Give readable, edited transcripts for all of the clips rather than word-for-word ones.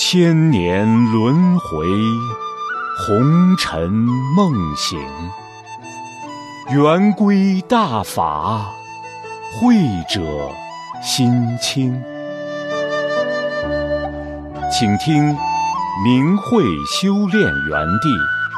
千年轮回，红尘梦醒。圆规大法，慧者心清。请听明慧修炼园地。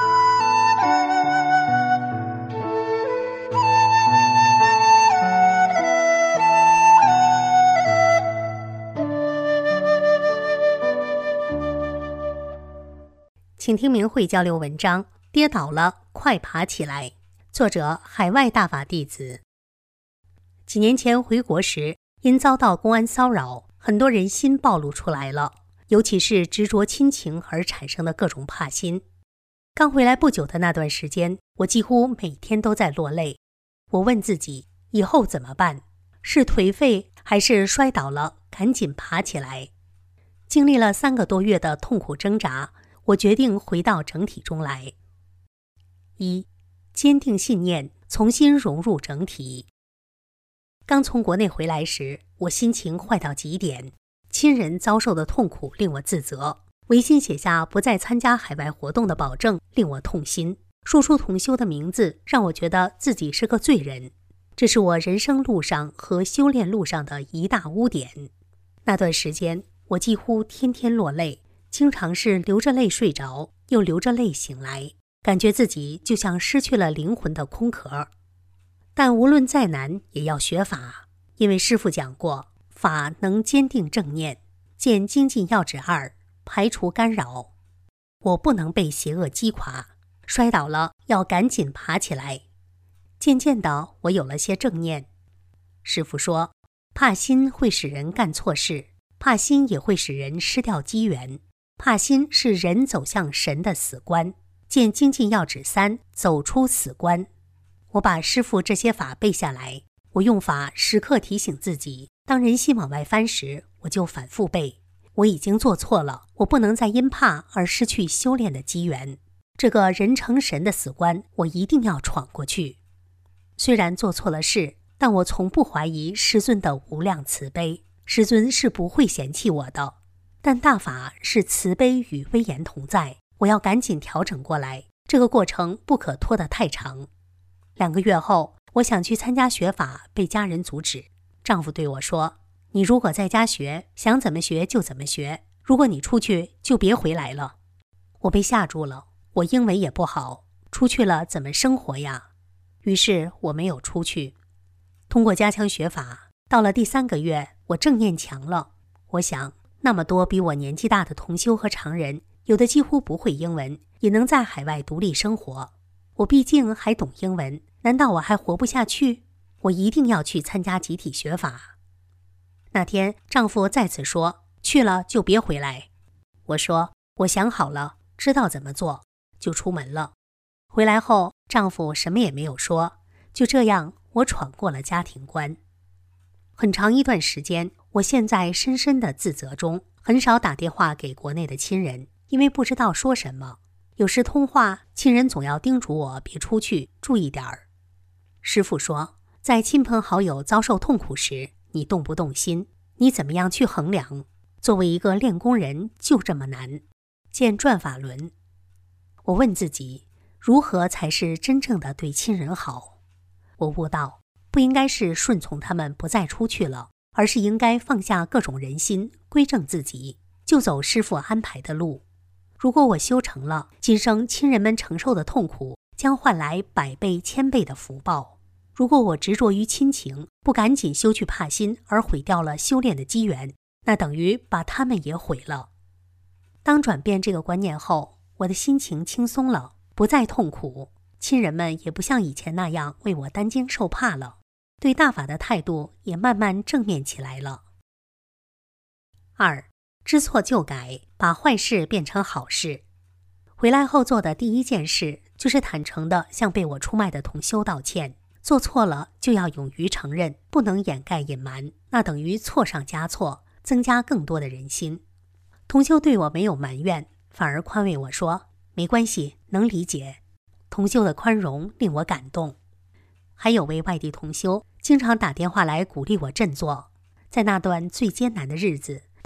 请听明慧交流文章，跌倒了，快爬起来。作者：海外大法弟子。几年前回国时，因遭到公安骚扰，很多人心暴露出来了，尤其是执着亲情而产生的各种怕心。刚回来不久的那段时间，我几乎每天都在落泪。我问自己，以后怎么办？是颓废，还是摔倒了赶紧爬起来？经历了3个多月的痛苦挣扎，我决定回到整体中来。1. 坚定信念，重新融入整体。刚从国内回来时，我心情坏到极点，亲人遭受的痛苦令我自责，违心写下不再参加海外活动的保证令我痛心，说出同修的名字让我觉得自己是个罪人。这是我人生路上和修炼路上的一大污点。那段时间，我几乎天天落泪，经常是流着泪睡着，又流着泪醒来，感觉自己就像失去了灵魂的空壳。但无论再难也要学法，因为师父讲过，法能坚定正念，见精进要旨2，排除干扰。我不能被邪恶击垮，摔倒了要赶紧爬起来。渐渐的，我有了些正念。师父说，怕心会使人干错事，怕心也会使人失掉机缘。怕心是人走向神的死关，见精进要旨3，走出死关。我把师父这些法背下来，我用法时刻提醒自己，当人心往外翻时，我就反复背。我已经做错了，我不能再因怕而失去修炼的机缘。这个人成神的死关，我一定要闯过去。虽然做错了事，但我从不怀疑师尊的无量慈悲，师尊是不会嫌弃我的。但大法是慈悲与威严同在，我要赶紧调整过来，这个过程不可拖得太长。2个月后，我想去参加学法，被家人阻止。丈夫对我说，你如果在家学，想怎么学就怎么学，如果你出去就别回来了。我被吓住了，我英文也不好，出去了怎么生活呀？于是我没有出去。通过加强学法，到了第3个月，我正念强了。我想，那么多比我年纪大的同修和常人，有的几乎不会英文，也能在海外独立生活。我毕竟还懂英文，难道我还活不下去？我一定要去参加集体学法。那天，丈夫再次说，去了就别回来。我说，我想好了，知道怎么做，就出门了。回来后，丈夫什么也没有说，就这样，我闯过了家庭关。很长一段时间，我陷在深深的自责中，很少打电话给国内的亲人，因为不知道说什么。有时通话，亲人总要叮嘱我别出去，注意点儿。师父说，在亲朋好友遭受痛苦时，你动不动心？你怎么样去衡量？作为一个练功人，就这么难。见转法轮。我问自己，如何才是真正的对亲人好？我悟到，不应该是顺从他们不再出去了，而是应该放下各种人心，归正自己，就走师父安排的路。如果我修成了，今生亲人们承受的痛苦将换来100倍、1000倍的福报。如果我执着于亲情，不赶紧修去怕心，而毁掉了修炼的机缘，那等于把他们也毁了。当转变这个观念后，我的心情轻松了，不再痛苦，亲人们也不像以前那样为我担惊受怕了，对大法的态度也慢慢正面起来了。2. 知错就改，把坏事变成好事。回来后做的第一件事，就是坦诚地向被我出卖的同修道歉。做错了就要勇于承认，不能掩盖隐瞒，那等于错上加错，增加更多的人心。同修对我没有埋怨，反而宽慰我说，没关系，能理解。同修的宽容令我感动。还有位外地同修，经常打电话来鼓励我振作。在那段最艰难的日子，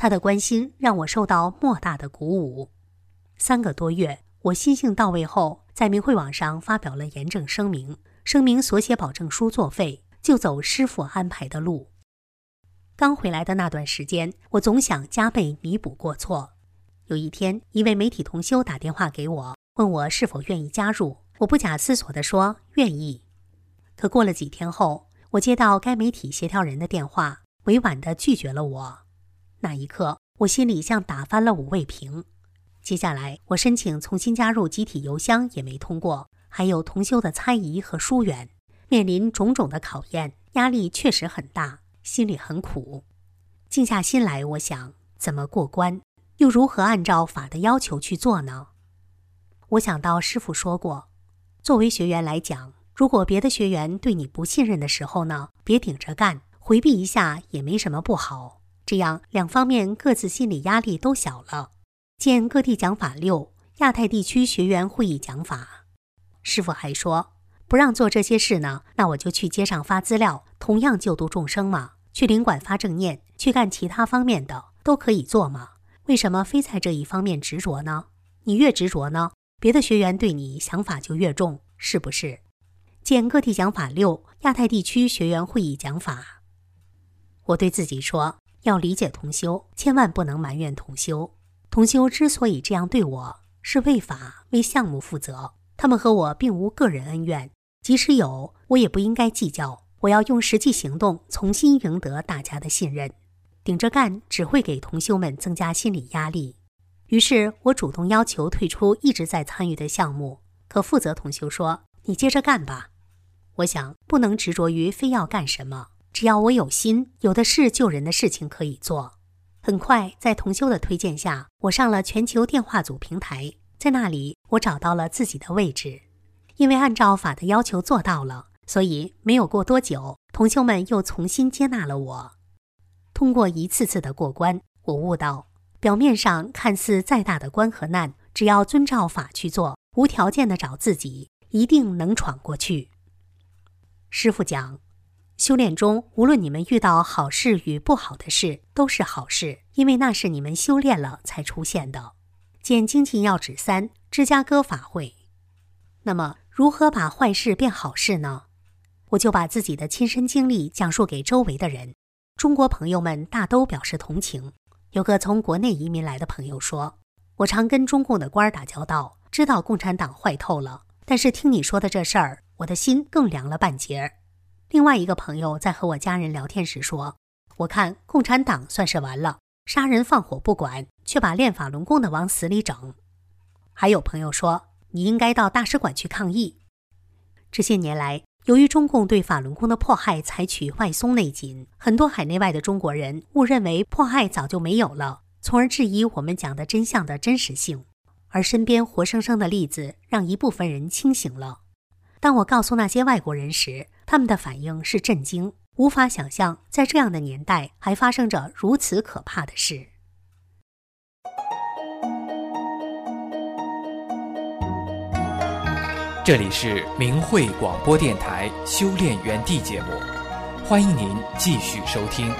他的关心让我受到莫大的鼓舞。3个多月，我心性到位后，在明慧网上发表了严正声明，声明所写保证书作废，就走师父安排的路。刚回来的那段时间，我总想加倍弥补过错。有一天，一位媒体同修打电话给我，问我是否愿意加入。我不假思索地说愿意。可过了几天后，我接到该媒体协调人的电话，委婉地拒绝了我。那一刻，我心里像打翻了5味瓶。接下来，我申请重新加入集体邮箱也没通过，还有同修的猜疑和疏远，面临种种的考验，压力确实很大，心里很苦。静下心来，我想怎么过关，又如何按照法的要求去做呢？我想到师父说过，作为学员来讲，如果别的学员对你不信任的时候呢，别顶着干，回避一下也没什么不好，这样2方面各自心理压力都小了。见各地讲法6亚太地区学员会议讲法。师父还说，不让做这些事呢，那我就去街上发资料，同样救度众生嘛，去领馆发正念，去干其他方面的都可以做嘛，为什么非在这一方面执着呢？你越执着呢，别的学员对你想法就越重，是不是？见各地讲法6亚太地区学员会议讲法。我对自己说，要理解同修，千万不能埋怨同修。同修之所以这样对我，是为法为项目负责，他们和我并无个人恩怨，即使有，我也不应该计较，我要用实际行动重新赢得大家的信任。顶着干只会给同修们增加心理压力。于是我主动要求退出一直在参与的项目，可负责同修说，你接着干吧。我想不能执着于非要干什么，只要我有心，有的是救人的事情可以做。很快，在同修的推荐下，我上了全球电话组平台，在那里我找到了自己的位置。因为按照法的要求做到了，所以没有过多久，同修们又重新接纳了我。通过一次次的过关，我悟到，表面上看似再大的关和难，只要遵照法去做，无条件的找自己，一定能闯过去。师父讲，修炼中，无论你们遇到好事与不好的事，都是好事，因为那是你们修炼了才出现的。见精进要旨3芝加哥法会。那么，如何把坏事变好事呢？我就把自己的亲身经历讲述给周围的人。中国朋友们大都表示同情。有个从国内移民来的朋友说，我常跟中共的官打交道，知道共产党坏透了，但是听你说的这事儿，我的心更凉了半截。另外一个朋友在和我家人聊天时说，我看共产党算是完了，杀人放火不管，却把练法轮功的往死里整。还有朋友说，你应该到大使馆去抗议。这些年来，由于中共对法轮功的迫害采取外松内紧，很多海内外的中国人误认为迫害早就没有了，从而质疑我们讲的真相的真实性。而身边活生生的例子让一部分人清醒了。当我告诉那些外国人时，他们的反应是震惊，无法想象在这样的年代还发生着如此可怕的事。 这里是明慧广播电台修炼园地节目，欢迎您继续收听。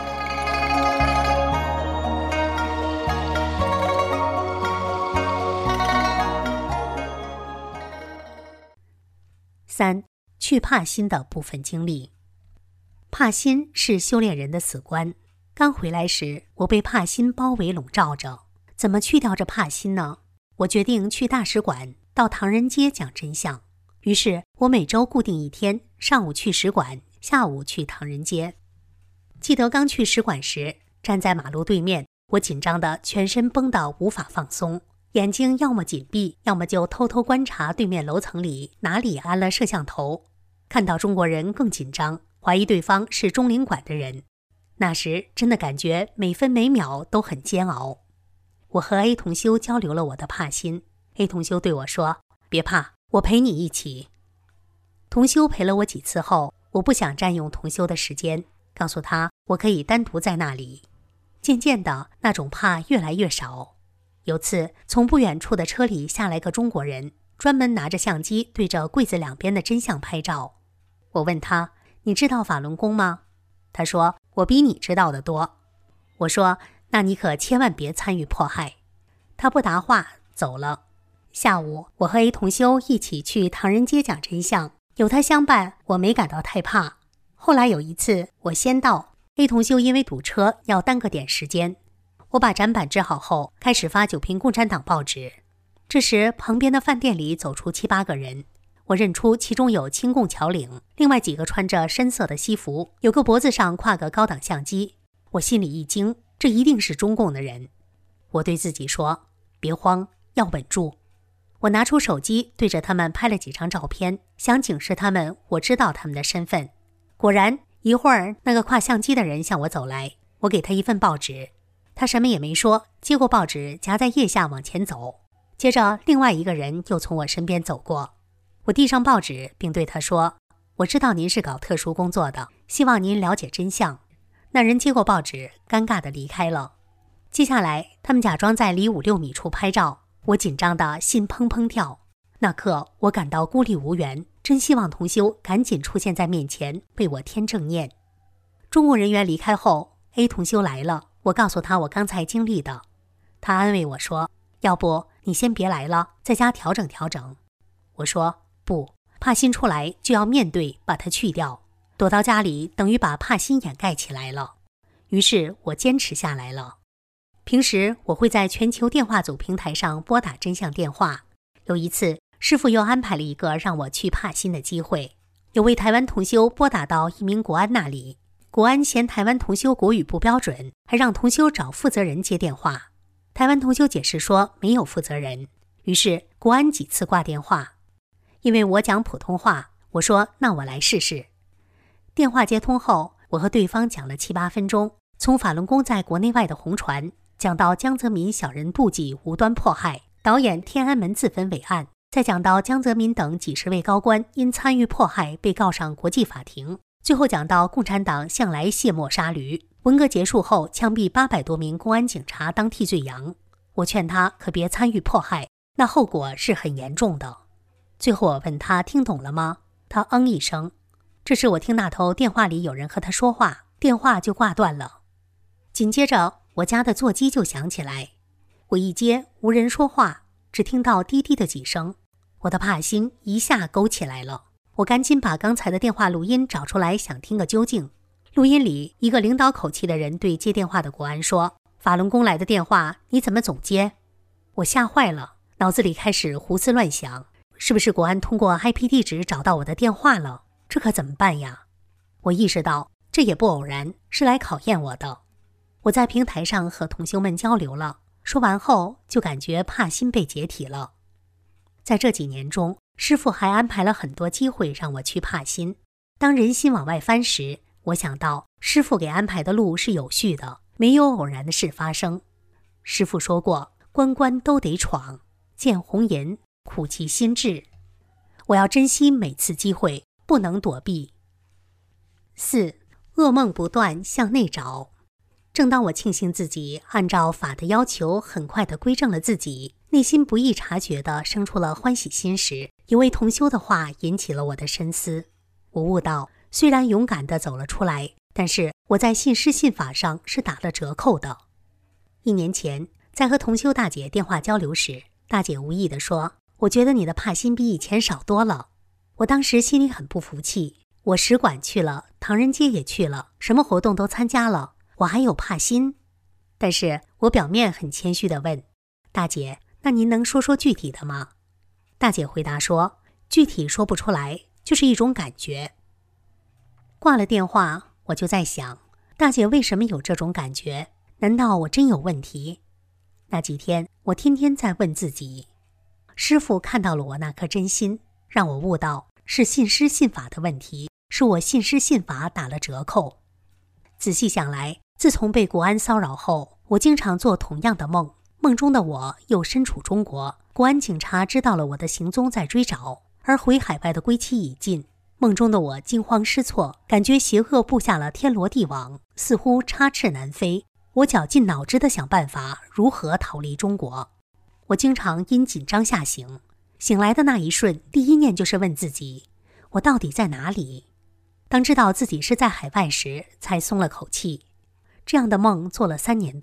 3去怕心的部分经历。怕心是修炼人的死关。刚回来时，我被怕心包围笼罩着。怎么去掉这怕心呢？我决定去大使馆，到唐人街讲真相。于是我每周固定1天，上午去使馆，下午去唐人街。记得刚去使馆时，站在马路对面，我紧张的全身绷得无法放松，眼睛要么紧闭，要么就偷偷观察对面楼层里哪里安了摄像头。看到中国人更紧张，怀疑对方是中领馆的人。那时真的感觉每分每秒都很煎熬。我和 A 同修交流了我的怕心。A 同修对我说，别怕，我陪你一起。同修陪了我几次后，我不想占用同修的时间，告诉他我可以单独在那里。渐渐的，那种怕越来越少。有次从不远处的车里下来个中国人，专门拿着相机对着柜子两边的真相拍照。我问他，你知道法轮功吗？他说，我比你知道的多。我说， 那你可千万别参与迫害。他不答话，走了。下午，我和 A 同修一起去唐人街讲真相，有他相伴，我没感到太怕。后来有一次，我先到， A 同修因为堵车要耽搁点时间。我把展板支好后，开始发9篇共产党报纸。这时，旁边的饭店里走出7、8个人，我认出其中有亲共侨领，另外几个穿着深色的西服，有个脖子上挎个高档相机。我心里一惊，这一定是中共的人。我对自己说，别慌，要稳住。我拿出手机对着他们拍了几张照片，想警示他们我知道他们的身份。果然，一会儿那个挎相机的人向我走来，我给他一份报纸，他什么也没说，接过报纸夹在腋下往前走。接着另外一个人又从我身边走过，我递上报纸并对他说，我知道您是搞特殊工作的，希望您了解真相。那人接过报纸，尴尬地离开了。接下来他们假装在离5、6米处拍照，我紧张的心砰砰跳。那刻我感到孤立无援，真希望同修赶紧出现在面前为我添正念。中共人员离开后， A 同修来了，我告诉他我刚才经历的。他安慰我说，要不你先别来了，在家调整调整。我说不，怕心出来就要面对，把它去掉，躲到家里等于把怕心掩盖起来了。于是我坚持下来了。平时我会在全球电话组平台上拨打真相电话。有一次，师父又安排了一个让我去帕辛的机会。有位台湾同修拨打到一名国安那里，国安嫌台湾同修国语不标准，还让同修找负责人接电话。台湾同修解释说没有负责人，于是国安几次挂电话。因为我讲普通话，我说那我来试试。电话接通后，我和对方讲了7、8分钟，从法轮功在国内外的红传讲到江泽民小人妒忌无端迫害，导演天安门自焚伟案，再讲到江泽民等几10位高官因参与迫害被告上国际法庭，最后讲到共产党向来卸磨杀驴，文革结束后枪毙800多名公安警察当替罪羊。我劝他可别参与迫害，那后果是很严重的。最后我问他听懂了吗？他一声。这时我听那头电话里有人和他说话，电话就挂断了。紧接着我家的座机就响起来，我一接无人说话，只听到滴滴的几声，我的怕心一下勾起来了。我赶紧把刚才的电话录音找出来，想听个究竟。录音里一个领导口气的人对接电话的国安说，法轮功来的电话你怎么总接？我吓坏了，脑子里开始胡思乱想，是不是国安通过 IP 地址找到我的电话了？这可怎么办呀？我意识到这也不偶然，是来考验我的。我在平台上和同修们交流了，说完后就感觉怕心被解体了。在这几年中，师父还安排了很多机会让我去帕辛。当人心往外翻时，我想到师父给安排的路是有序的，没有偶然的事发生。师父说过，关关都得闯，见红颜苦其心志。我要珍惜每次机会，不能躲避。4. 噩梦不断向内找。正当我庆幸自己按照法的要求很快地归正了自己，内心不易察觉地生出了欢喜心时，一位同修的话引起了我的深思。我悟到，虽然勇敢地走了出来，但是我在信师信法上是打了折扣的。1年前，在和同修大姐电话交流时，大姐无意地说，我觉得你的帕心比以前少多了。我当时心里很不服气，我使馆去了，唐人街也去了，什么活动都参加了，我还有帕心。但是我表面很谦虚地问，大姐，那您能说说具体的吗？大姐回答说，具体说不出来，就是一种感觉。挂了电话，我就在想，大姐为什么有这种感觉？难道我真有问题？那几天，我天天在问自己。师父看到了我那颗真心，让我悟到是信师信法的问题，是我信师信法打了折扣。仔细想来，自从被国安骚扰后，我经常做同样的梦，梦中的我又身处中国，国安警察知道了我的行踪在追找，而回海外的归期已尽。梦中的我惊慌失措，感觉邪恶布下了天罗地网，似乎插翅难飞。我绞尽脑汁地想办法如何逃离中国。我经常因紧张吓醒，醒来的那一瞬，第一念就是问自己，我到底在哪里？当知道自己是在海外时，才松了口气。这样的梦做了3年多，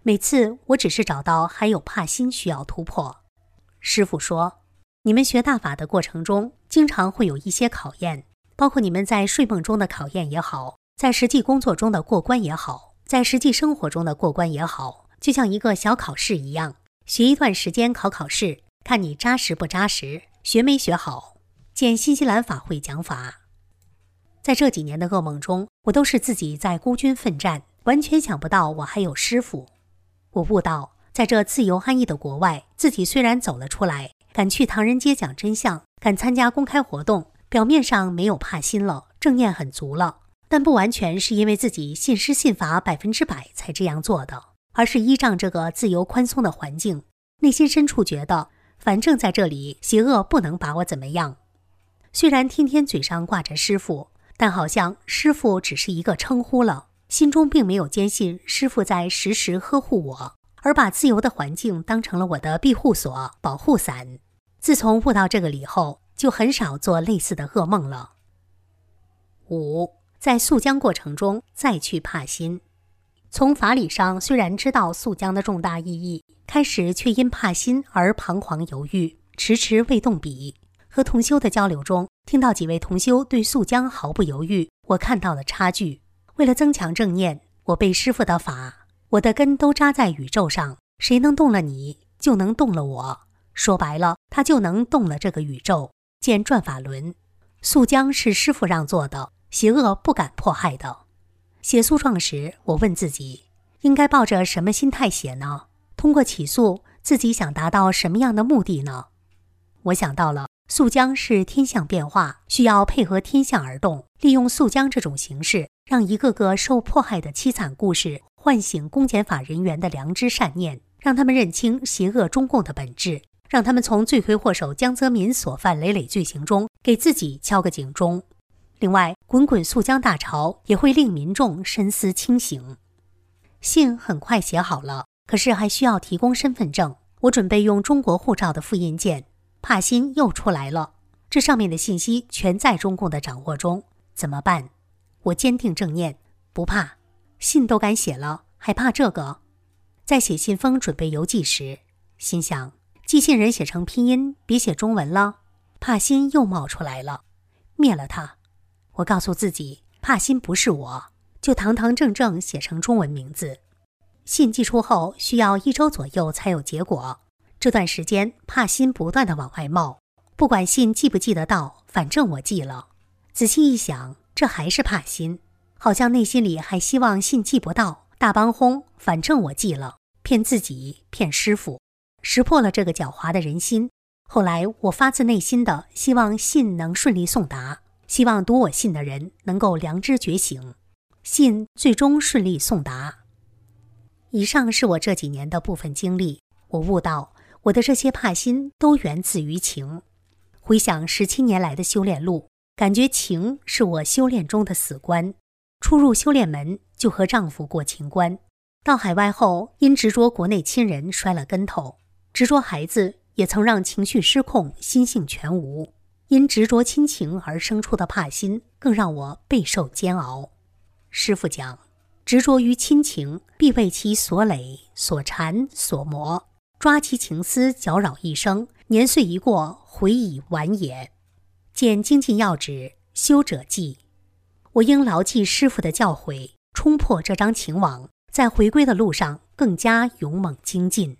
每次我只是找到还有帕心需要突破。师父说，你们学大法的过程中，经常会有一些考验，包括你们在睡梦中的考验也好，在实际工作中的过关也好，在实际生活中的过关也好，就像一个小考试一样，学一段时间考试，看你扎实不扎实，学没学好。见新西兰法会讲法。在这几年的噩梦中，我都是自己在孤军奋战，完全想不到我还有师父。我悟到，在这自由安逸的国外，自己虽然走了出来，敢去唐人街讲真相，敢参加公开活动，表面上没有怕心了，正念很足了，但不完全是因为自己信师信法100%才这样做的，而是依仗这个自由宽松的环境，内心深处觉得，反正在这里，邪恶不能把我怎么样。虽然天天嘴上挂着师父，但好像师父只是一个称呼了，心中并没有坚信师父在时时呵护我，而把自由的环境当成了我的庇护所、保护伞。自从悟到这个理后，就很少做类似的噩梦了。5. 在溯江过程中再去帕心。从法理上虽然知道溯江的重大意义，开始却因帕心而彷徨犹豫，迟迟未动笔。和同修的交流中，听到几位同修对溯江毫不犹豫，我看到了差距。为了增强正念，我背师父的法，我的根都扎在宇宙上，谁能动了你，就能动了我。说白了，他就能动了这个宇宙。见转法轮，溯江是师父让做的，邪恶不敢迫害的。写诉状时，我问自己，应该抱着什么心态写呢？通过起诉，自己想达到什么样的目的呢？我想到了，溯江是天象变化，需要配合天象而动，利用溯江这种形式，让一个个受迫害的凄惨故事唤醒公检法人员的良知善念，让他们认清邪恶中共的本质，让他们从罪魁祸首江泽民所犯累累罪行中给自己敲个警钟。另外，滚滚溯江大潮也会令民众深思清醒。信很快写好了，可是还需要提供身份证，我准备用中国护照的复印件。帕心又出来了，这上面的信息全在中共的掌握中，怎么办？我坚定正念，不怕，信都敢写了，还怕这个？在写信封准备邮寄时，心想，寄信人写成拼音，别写中文了。帕心又冒出来了，灭了它。我告诉自己，帕心不是我，就堂堂正正写成中文名字。信寄出后需要1周左右才有结果。这段时间，帕心不断地往外冒，不管信寄不寄得到，反正我寄了。仔细一想，这还是帕心，好像内心里还希望信寄不到，大帮轰，反正我寄了，骗自己，骗师父，识破了这个狡猾的人心。后来我发自内心的希望信能顺利送达，希望读我信的人能够良知觉醒，信最终顺利送达。以上是我这几年的部分经历，我悟到我的这些帕心都源自于情。回想17年来的修炼路，感觉情是我修炼中的死关。初入修炼门就和丈夫过情关，到海外后因执着国内亲人摔了跟头，执着孩子也曾让情绪失控，心性全无。因执着亲情而生出的帕心更让我备受煎熬。师父讲，执着于亲情，必为其所累、所缠、所磨，抓其情丝，搅扰一生，年岁一过，悔已晚也。见精进要旨，修者记。我应牢记师父的教诲，冲破这张情网，在回归的路上更加勇猛精进。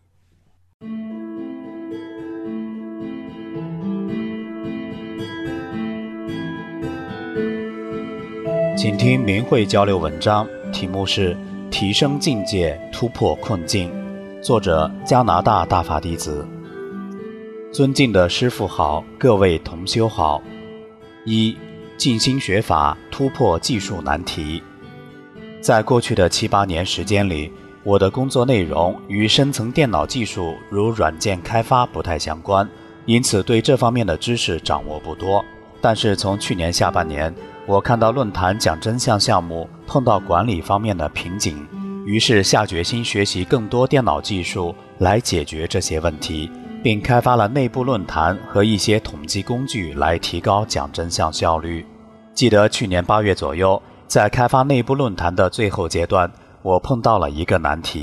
请听明慧交流文章，题目是提升境界，突破困境，作者加拿大大法弟子。尊敬的师父好，各位同修好。1. 静心学法，突破技术难题。在过去的7、8年时间里，我的工作内容与深层电脑技术如软件开发不太相关，因此对这方面的知识掌握不多。但是从去年下半年，我看到论坛讲真相项目碰到管理方面的瓶颈，于是下决心学习更多电脑技术来解决这些问题，并开发了内部论坛和一些统计工具来提高讲真相效率。记得去年8月左右，在开发内部论坛的最后阶段，我碰到了一个难题，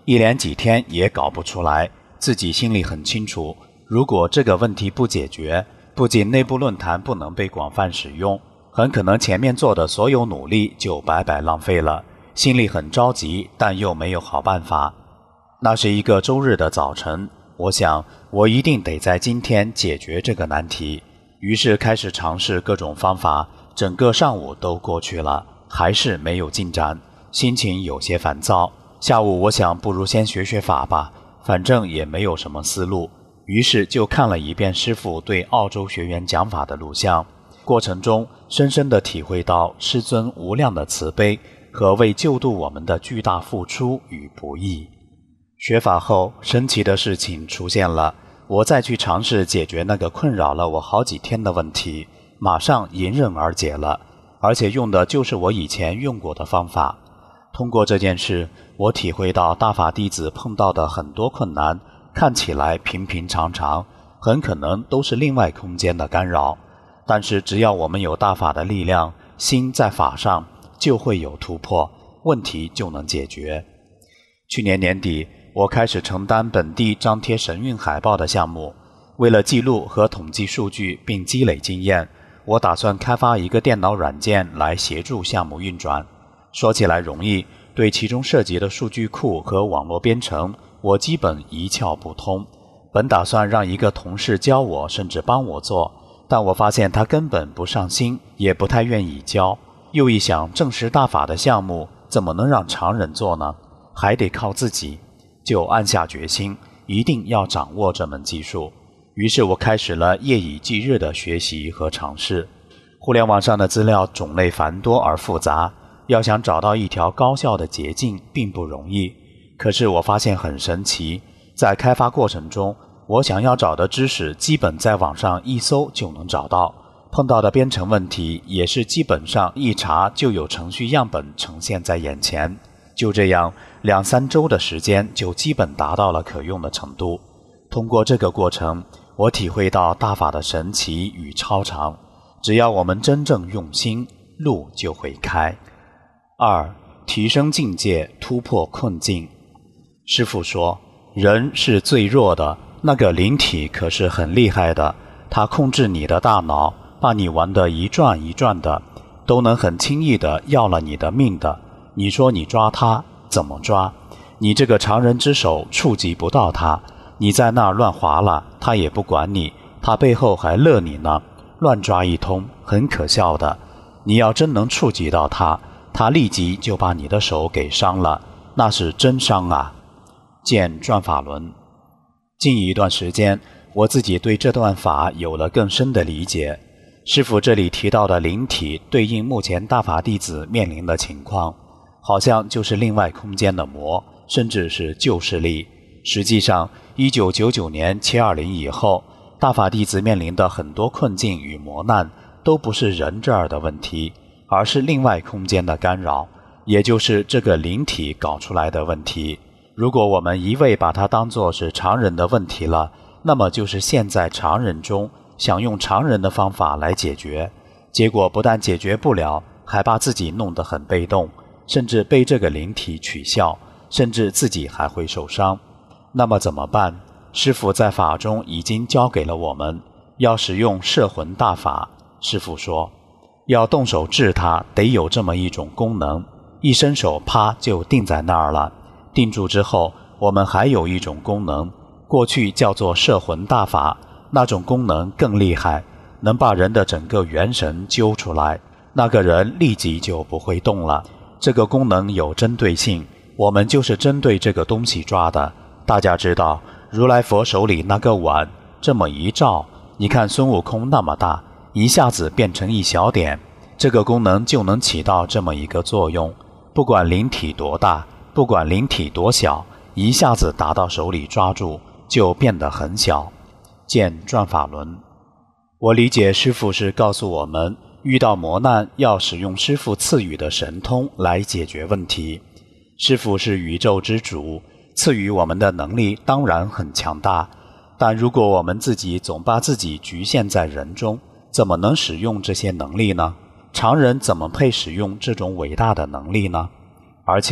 一连几天也搞不出来，自己心里很清楚，如果这个问题不解决，不仅内部论坛不能被广泛使用，很可能前面做的所有努力就白白浪费了。心里很着急，但又没有好办法。那是一个周日的早晨，我想我一定得在今天解决这个难题，于是开始尝试各种方法。整个上午都过去了，还是没有进展，心情有些烦躁。下午我想不如先学学法吧，反正也没有什么思路，于是就看了一遍师父对澳洲学员讲法的录像，过程中深深地体会到师尊无量的慈悲和为救度我们的巨大付出与不易。学法后，神奇的事情出现了，我再去尝试解决那个困扰了我好几天的问题，马上迎刃而解了，而且用的就是我以前用过的方法。通过这件事，我体会到大法弟子碰到的很多困难，看起来平平常常，很可能都是另外空间的干扰。但是只要我们有大法的力量，心在法上，就会有突破，问题就能解决。去年年底，我开始承担本地张贴神韵海报的项目。为了记录和统计数据并积累经验，我打算开发一个电脑软件来协助项目运转。说起来容易，对其中涉及的数据库和网络编程，我基本一窍不通。本打算让一个同事教我，甚至帮我做，但我发现他根本不上心，也不太愿意教。又一想，正实大法的项目怎么能让常人做呢？还得靠自己，就暗下决心，一定要掌握这门技术。于是我开始了夜以继日的学习和尝试。互联网上的资料种类繁多而复杂，要想找到一条高效的捷径并不容易。可是我发现很神奇，在开发过程中，我想要找的知识基本在网上一搜就能找到，碰到的编程问题也是基本上一查就有程序样本呈现在眼前。就这样2-3周的时间就基本达到了可用的程度。通过这个过程，我体会到大法的神奇与超常，只要我们真正用心，路就会开。2. 提升境界，突破困境。师父说，人是最弱的，那个灵体可是很厉害的，它控制你的大脑，把你玩得一转一转的，都能很轻易地要了你的命的。你说你抓它，怎么抓？你这个常人之手触及不到它，你在那儿乱划了，他也不管你，他背后还乐你呢，乱抓一通，很可笑的。你要真能触及到他，他立即就把你的手给伤了，那是真伤啊。见转法轮。近一段时间，我自己对这段法有了更深的理解。师父这里提到的灵体对应目前大法弟子面临的情况，好像就是另外空间的魔，甚至是旧势力。实际上1999年720以后，大法弟子面临的很多困境与磨难都不是人这儿的问题，而是另外空间的干扰，也就是这个灵体搞出来的问题。如果我们一味把它当作是常人的问题了，那么就是陷在常人中，想用常人的方法来解决，结果不但解决不了，还把自己弄得很被动，甚至被这个灵体取笑，甚至自己还会受伤。那么怎么办？师父在法中已经教给了我们，要使用摄魂大法。师父说，要动手治它，得有这么一种功能，一伸手啪就定在那儿了。定住之后，我们还有一种功能，过去叫做摄魂大法，那种功能更厉害，能把人的整个元神揪出来，那个人立即就不会动了。这个功能有针对性，我们就是针对这个东西抓的。大家知道如来佛手里那个碗，这么一照，你看孙悟空那么大，一下子变成一小点，这个功能就能起到这么一个作用。不管灵体多大，不管灵体多小，一下子打到手里抓住，就变得很小。见转法轮。我理解师父是告诉我们，遇到磨难要使用师父赐予的神通来解决问题。师父是宇宙之主，赐予我们的能力当然很强大，但如果我们自己总把自己局限在人中，怎么能使用这些能力呢？常人怎么配使用这种伟大的能力呢？而且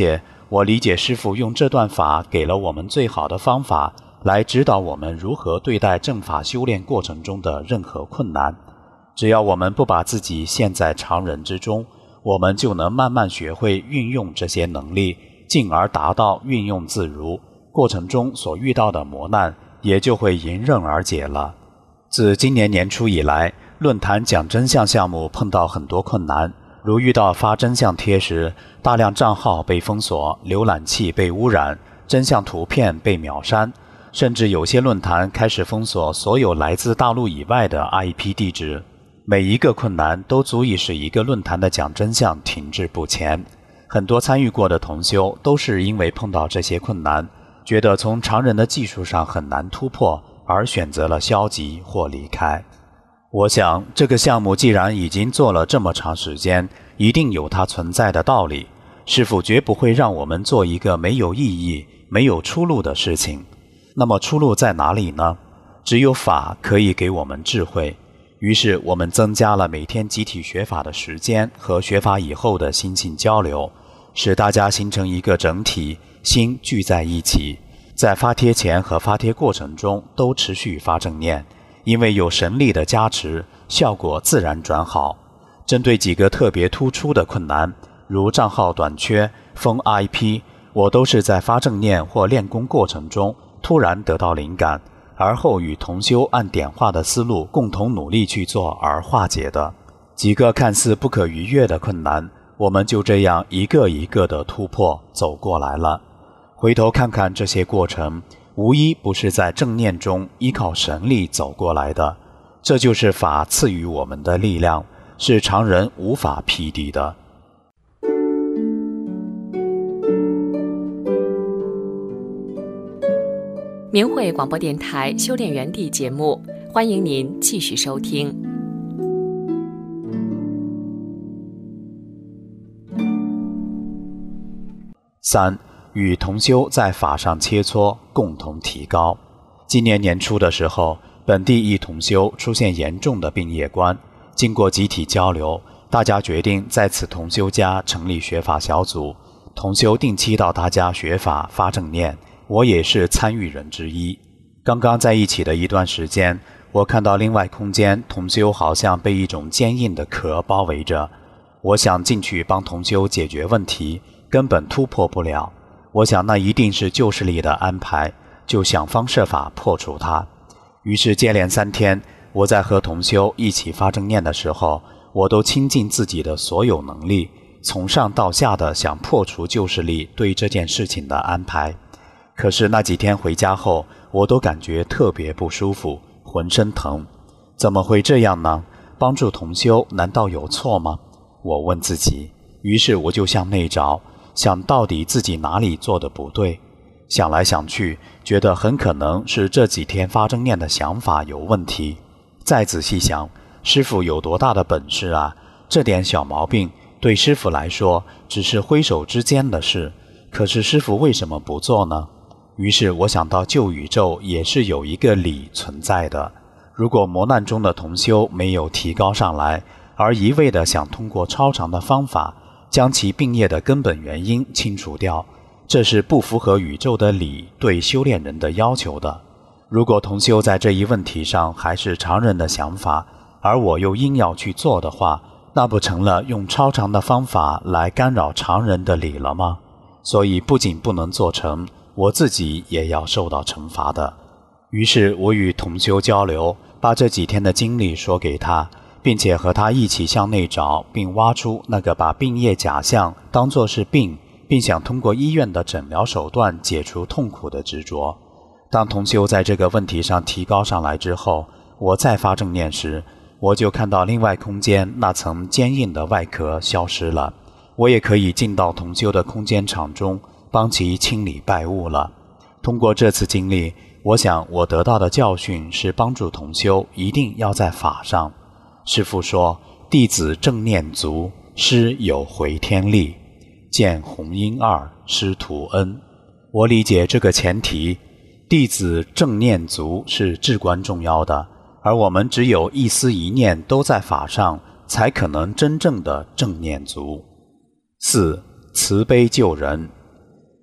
我理解师父用这段法给了我们最好的方法，来指导我们如何对待正法修炼过程中的任何困难。只要我们不把自己陷在常人之中，我们就能慢慢学会运用这些能力，进而达到运用自如，过程中所遇到的磨难也就会迎刃而解了。自今年年初以来，论坛讲真相项目碰到很多困难，如遇到发真相贴时，大量账号被封锁，浏览器被污染，真相图片被秒删，甚至有些论坛开始封锁所有来自大陆以外的 IP 地址。每一个困难都足以使一个论坛的讲真相停滞不前。很多参与过的同修都是因为碰到这些困难，觉得从常人的技术上很难突破，而选择了消极或离开。我想这个项目既然已经做了这么长时间，一定有它存在的道理。师父绝不会让我们做一个没有意义、没有出路的事情。那么出路在哪里呢？只有法可以给我们智慧。于是我们增加了每天集体学法的时间和学法以后的心性交流，使大家形成一个整体，心聚在一起，在发帖前和发帖过程中都持续发正念，因为有神力的加持，效果自然转好。针对几个特别突出的困难，如账号短缺、封 IP， 我都是在发正念或练功过程中突然得到灵感，而后与同修按点化的思路共同努力去做而化解的。几个看似不可逾越的困难，我们就这样一个一个的突破走过来了。回头看看这些过程，无一不是在正念中依靠神力走过来的。这就是法赐予我们的力量，是常人无法匹敌的。 明慧广播电台修炼园地节目，欢迎您继续收听。 3. 与同修在法上切磋，共同提高。今年年初的时候，本地一同修出现严重的病业观，经过集体交流，大家决定在此同修家成立学法小组，同修定期到他家学法发正念，我也是参与人之一。刚刚在一起的一段时间，我看到另外空间同修好像被一种坚硬的壳包围着，我想进去帮同修解决问题，根本突破不了。我想那一定是旧势力的安排，就想方设法破除它。于是接连3天，我在和同修一起发正念的时候，我都倾尽自己的所有能力，从上到下的想破除旧势力对这件事情的安排。可是那几天回家后，我都感觉特别不舒服，浑身疼。怎么会这样呢？帮助同修难道有错吗？我问自己。于是我就向内找，想到底自己哪里做的不对。想来想去，觉得很可能是这几天发正念的想法有问题。再仔细想，师父有多大的本事啊？这点小毛病对师父来说只是挥手之间的事，可是师父为什么不做呢？于是我想到旧宇宙也是有一个理存在的。如果磨难中的同修没有提高上来，而一味地想通过超常的方法将其病业的根本原因清除掉，这是不符合宇宙的理对修炼人的要求的。如果同修在这一问题上还是常人的想法，而我又硬要去做的话，那不成了用超常的方法来干扰常人的理了吗？所以不仅不能做成，我自己也要受到惩罚的。于是我与同修交流，把这几天的经历说给他，并且和他一起向内找，并挖出那个把病业假象当作是病，并想通过医院的诊疗手段解除痛苦的执着。当同修在这个问题上提高上来之后，我再发正念时，我就看到另外空间那层坚硬的外壳消失了，我也可以进到同修的空间场中，帮其清理败物了。通过这次经历，我想我得到的教训是帮助同修一定要在法上。师父说，弟子正念足，师有回天力，见红音2师徒恩。我理解这个前提，弟子正念足是至关重要的，而我们只有一思一念都在法上，才可能真正的正念足。4. 慈悲救人。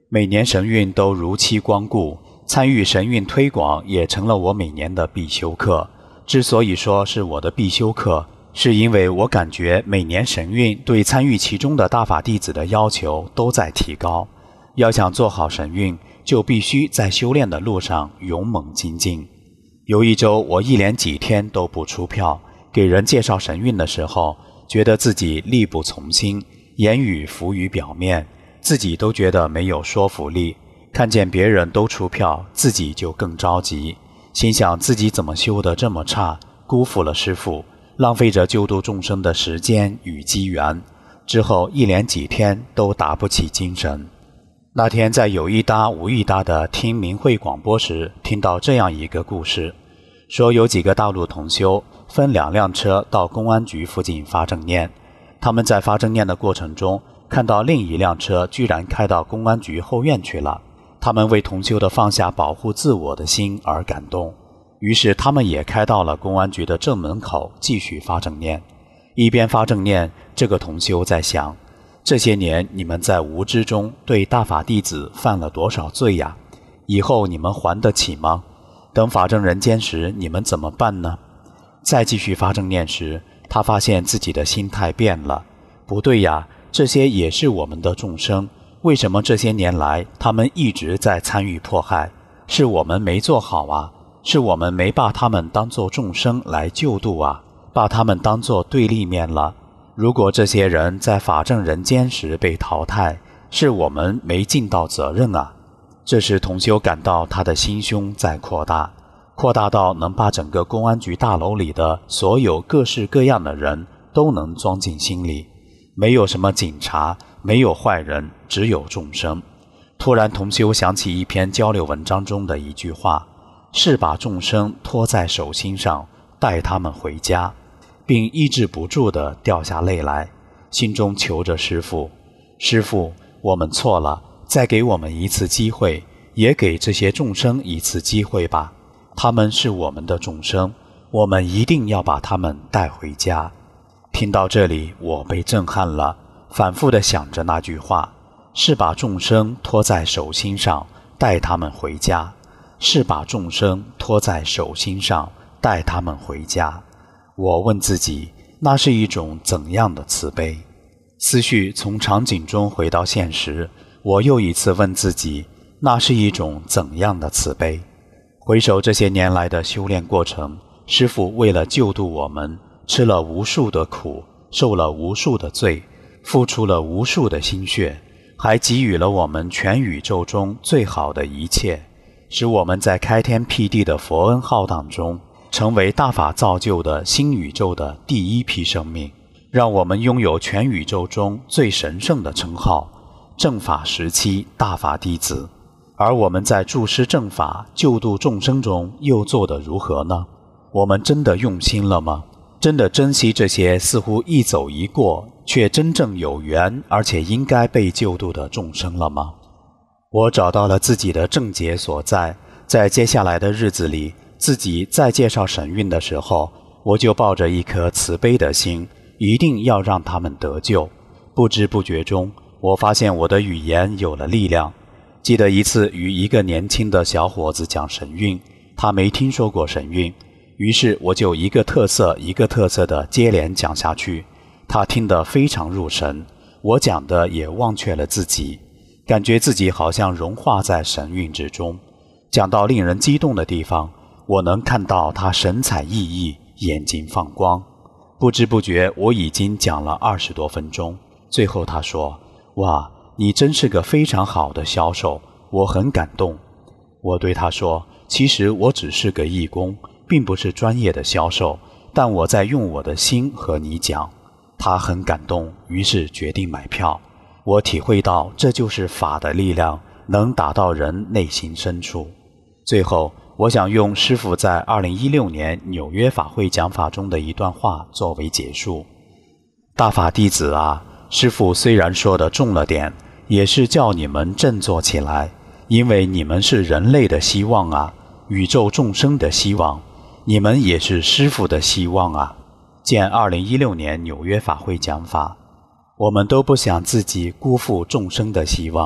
每年神韵都如期光顾，参与神韵推广也成了我每年的必修课。之所以说是我的必修课，是因为我感觉每年神韵对参与其中的大法弟子的要求都在提高。要想做好神韵，就必须在修炼的路上勇猛精进。有一周，我一连几天都不出票，给人介绍神韵的时候，觉得自己力不从心，言语浮于表面，自己都觉得没有说服力。看见别人都出票，自己就更着急，心想自己怎么修得这么差，辜负了师父，浪费着救度众生的时间与机缘。之后一连几天都打不起精神。那天在有一搭无一搭的听明慧广播时，听到这样一个故事，说有几个大陆同修分2辆车到公安局附近发正念。他们在发正念的过程中，看到另一辆车居然开到公安局后院去了。他们为同修的放下保护自我的心而感动，于是他们也开到了公安局的正门口继续发正念。一边发正念，这个同修在想，这些年你们在无知中对大法弟子犯了多少罪呀？以后你们还得起吗？等法正人间时你们怎么办呢？再继续发正念时，他发现自己的心态变了。不对呀，这些也是我们的众生，为什么这些年来他们一直在参与迫害？是我们没做好啊，是我们没把他们当作众生来救度啊，把他们当作对立面了。如果这些人在法正人间时被淘汰，是我们没尽到责任啊。这时同修感到他的心胸在扩大，扩大到能把整个公安局大楼里的所有各式各样的人都能装进心里，没有什么警察，没有坏人，只有众生。突然同修想起一篇交流文章中的一句话，是把众生托在手心上，带他们回家，并抑制不住地掉下泪来，心中求着师父，师父，我们错了，再给我们一次机会，也给这些众生一次机会吧。他们是我们的众生，我们一定要把他们带回家。听到这里，我被震撼了，反复地想着那句话，是把众生托在手心上，带他们回家，是把众生托在手心上，带他们回家。我问自己，那是一种怎样的慈悲？思绪从场景中回到现实，我又一次问自己，那是一种怎样的慈悲？回首这些年来的修炼过程，师父为了救度我们，吃了无数的苦，受了无数的罪，付出了无数的心血，还给予了我们全宇宙中最好的一切，使我们在开天辟地的佛恩浩荡中成为大法造就的新宇宙的第一批生命，让我们拥有全宇宙中最神圣的称号，正法时期大法弟子。而我们在注师正法救度众生中又做得如何呢？我们真的用心了吗？真的珍惜这些似乎一走一过却真正有缘而且应该被救度的众生了吗？我找到了自己的症结所在，在接下来的日子里，自己在介绍神韵的时候，我就抱着一颗慈悲的心，一定要让他们得救。不知不觉中，我发现我的语言有了力量。记得一次与一个年轻的小伙子讲神韵，他没听说过神韵，于是我就一个特色一个特色的接连讲下去，他听得非常入神，我讲的也忘却了自己，感觉自己好像融化在神韵之中。讲到令人激动的地方，我能看到他神采奕奕，眼睛放光。不知不觉我已经讲了20多分钟，最后他说，哇，你真是个非常好的销售，我很感动。我对他说，其实我只是个义工，并不是专业的销售，但我在用我的心和你讲。他很感动，于是决定买票。我体会到这就是法的力量，能打到人内心深处。最后，我想用师父在2016年纽约法会讲法中的一段话作为结束。大法弟子啊，师父虽然说的重了点，也是叫你们振作起来，因为你们是人类的希望啊，宇宙众生的希望，你们也是师父的希望啊。见2016年纽约法会讲法。我们都不想自己辜负众生的希望，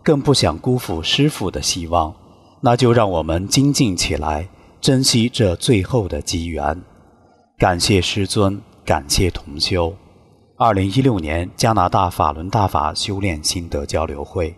更不想辜负师父的希望，那就让我们精进起来，珍惜这最后的机缘。感谢师尊，感谢同修。2016年加拿大法轮大法修炼心得交流会。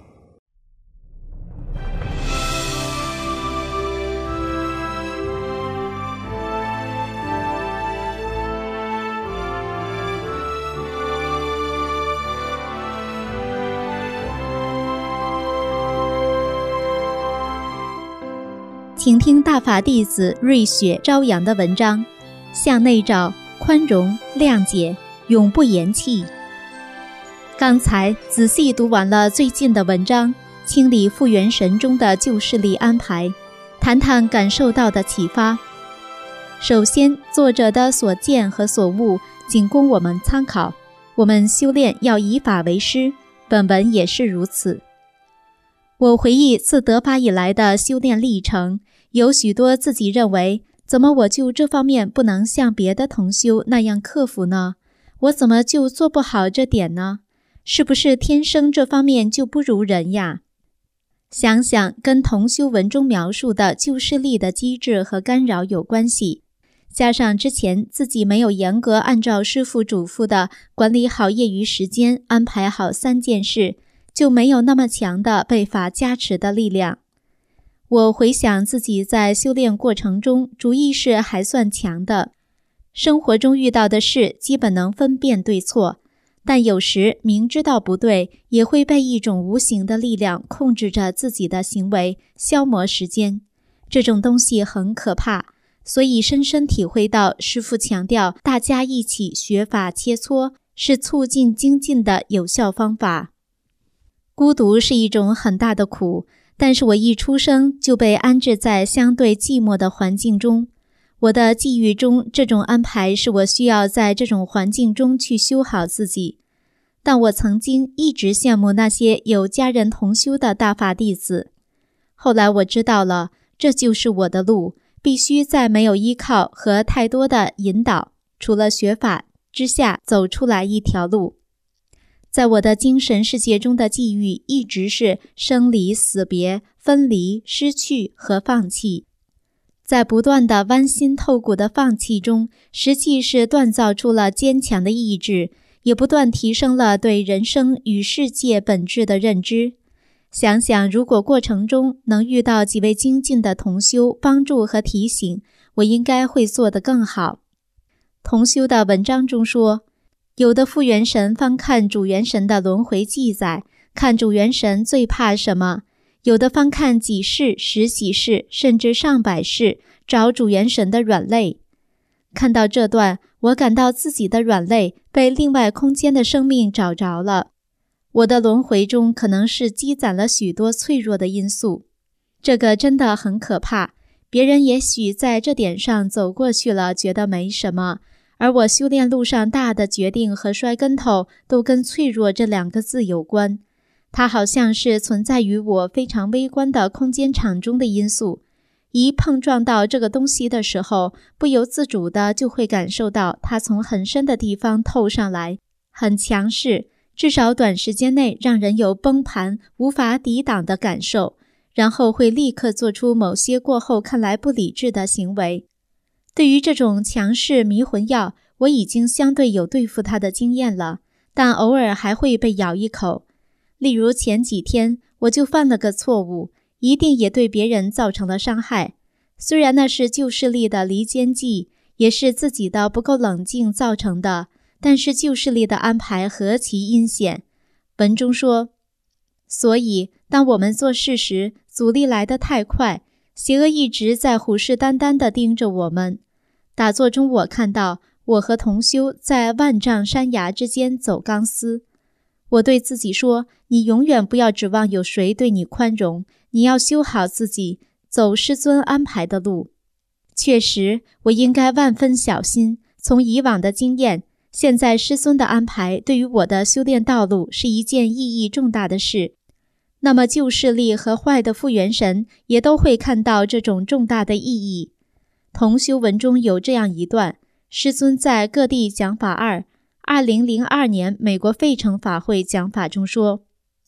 请听大法弟子瑞雪朝阳的文章，向内照，宽容谅解，永不言弃。刚才仔细读完了最近的文章，清理复原神中的旧势力安排，谈谈感受到的启发。首先，作者的所见和所悟仅供我们参考，我们修炼要以法为师，本文也是如此。我回忆自得法以来的修炼历程，有许多自己认为，怎么我就这方面不能像别的同修那样克服呢？我怎么就做不好这点呢？是不是天生这方面就不如人呀？想想跟同修文中描述的旧势力的机制和干扰有关系，加上之前自己没有严格按照师父嘱咐的管理好业余时间，安排好3件事，就没有那么强的被法加持的力量。我回想自己在修炼过程中，主意识还算强的，生活中遇到的事基本能分辨对错，但有时明知道不对，也会被一种无形的力量控制着自己的行为，消磨时间。这种东西很可怕，所以深深体会到师父强调大家一起学法切磋，是促进精进的有效方法。孤独是一种很大的苦，但是我一出生就被安置在相对寂寞的环境中。我的际遇中，这种安排是我需要在这种环境中去修好自己。但我曾经一直羡慕那些有家人同修的大法弟子。后来我知道了，这就是我的路，必须在没有依靠和太多的引导，除了学法之下走出来一条路。在我的精神世界中的际遇一直是生离死别、分离、失去和放弃。在不断的剜心透骨的放弃中，实际是锻造出了坚强的意志，也不断提升了对人生与世界本质的认知。想想如果过程中能遇到几位精进的同修帮助和提醒，我应该会做得更好。同修的文章中说，有的复原神翻看主元神的轮回记载，看主元神最怕什么，有的翻看几世、10几世甚至上百世，找主元神的软肋。看到这段，我感到自己的软肋被另外空间的生命找着了。我的轮回中可能是积攒了许多脆弱的因素，这个真的很可怕。别人也许在这点上走过去了，觉得没什么，而我修炼路上大的决定和摔跟头都跟脆弱这2个字有关。它好像是存在于我非常微观的空间场中的因素，一碰撞到这个东西的时候，不由自主的就会感受到它从很深的地方透上来，很强势，至少短时间内让人有崩盘无法抵挡的感受，然后会立刻做出某些过后看来不理智的行为。对于这种强势迷魂药，我已经相对有对付它的经验了，但偶尔还会被咬一口。例如前几天我就犯了个错误，一定也对别人造成了伤害。虽然那是旧势力的离间计，也是自己的不够冷静造成的，但是旧势力的安排何其阴险。文中说，所以当我们做事时，阻力来得太快，邪恶一直在虎视眈眈地盯着我们。打坐中我看到我和同修在万丈山崖之间走钢丝。我对自己说，你永远不要指望有谁对你宽容，你要修好自己，走师尊安排的路。确实，我应该万分小心。从以往的经验，现在师尊的安排对于我的修炼道路是一件意义重大的事。那么旧势力和坏的复原神也都会看到这种重大的意义。同修文中有这样一段，师尊在各地讲法2002年美国费城法会讲法中说，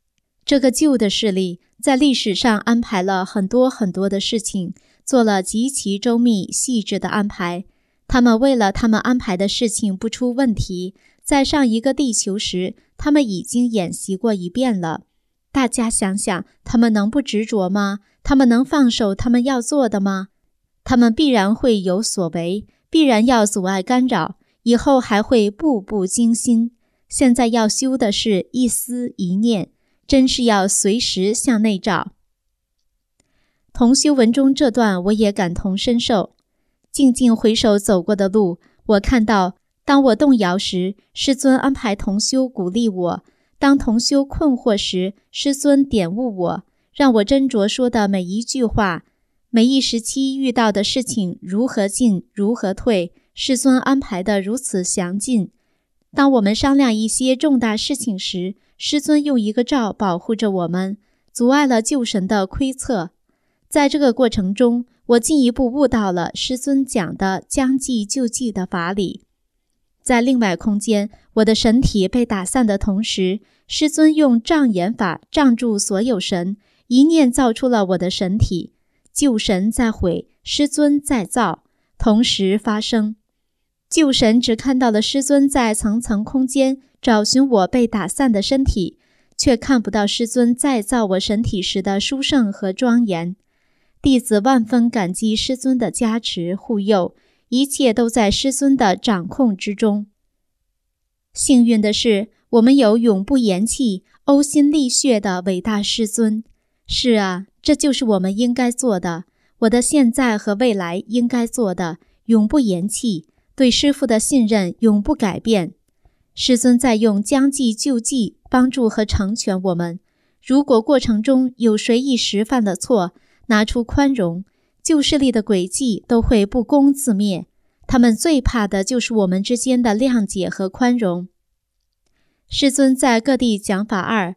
这个旧的势力在历史上安排了很多很多的事情，做了极其周密细致的安排。他们为了他们安排的事情不出问题，在上一个地球时，他们已经演习过一遍了。大家想想，他们能不执着吗？他们能放手他们要做的吗？他们必然会有所为，必然要阻碍干扰，以后还会步步惊心。现在要修的是一思一念，真是要随时向内照。同修文中这段我也感同身受。静静回首走过的路，我看到当我动摇时，师尊安排同修鼓励我；当同修困惑时，师尊点悟我，让我斟酌说的每一句话，每一时期遇到的事情如何进如何退，师尊安排的如此详尽。当我们商量一些重大事情时，师尊用一个罩保护着我们，阻碍了旧神的窥测。在这个过程中，我进一步悟到了师尊讲的将计就计的法理。在另外空间，我的神体被打散的同时，师尊用障眼法障住所有神，一念造出了我的神体。旧神在毁，师尊在造，同时发生。旧神只看到了师尊在层层空间找寻我被打散的身体，却看不到师尊再造我身体时的殊胜和庄严。弟子万分感激师尊的加持护佑，一切都在师尊的掌控之中。幸运的是，我们有永不言弃、呕心沥血的伟大师尊。是啊，这就是我们应该做的，我的现在和未来应该做的，永不言弃，对师父的信任永不改变。师尊在用将计就计帮助和成全我们。如果过程中有谁一时犯了错，拿出宽容，旧势力的诡计都会不攻自灭。他们最怕的就是我们之间的谅解和宽容。师尊在各地讲法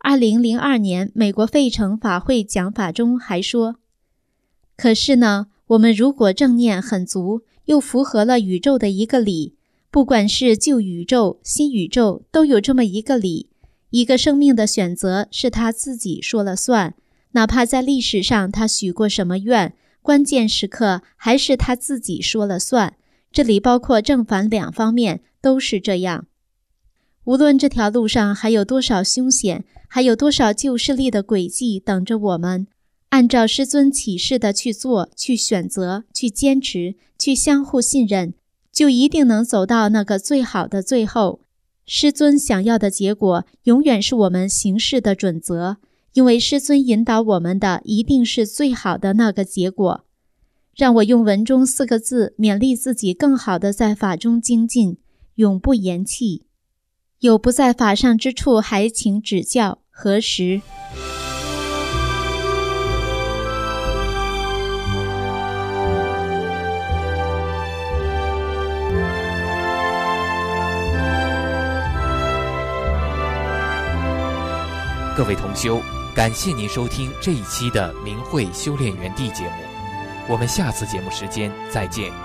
2002年美国费城法会讲法中还说，可是呢，我们如果正念很足，又符合了宇宙的一个理，不管是旧宇宙、新宇宙，都有这么一个理，一个生命的选择是他自己说了算，哪怕在历史上他许过什么愿，关键时刻还是他自己说了算。这里包括正反两方面，都是这样。无论这条路上还有多少凶险，还有多少旧势力的诡计等着我们，按照师尊启示的去做、去选择、去坚持、去相互信任，就一定能走到那个最好的最后。师尊想要的结果永远是我们行事的准则，因为师尊引导我们的一定是最好的那个结果。让我用文中4个字勉励自己更好地在法中精进，永不言弃。有不在法上之处，还请指教。何时？ 各位同修，感谢您收听这一期的明慧修炼园地节目，我们下次节目时间再见。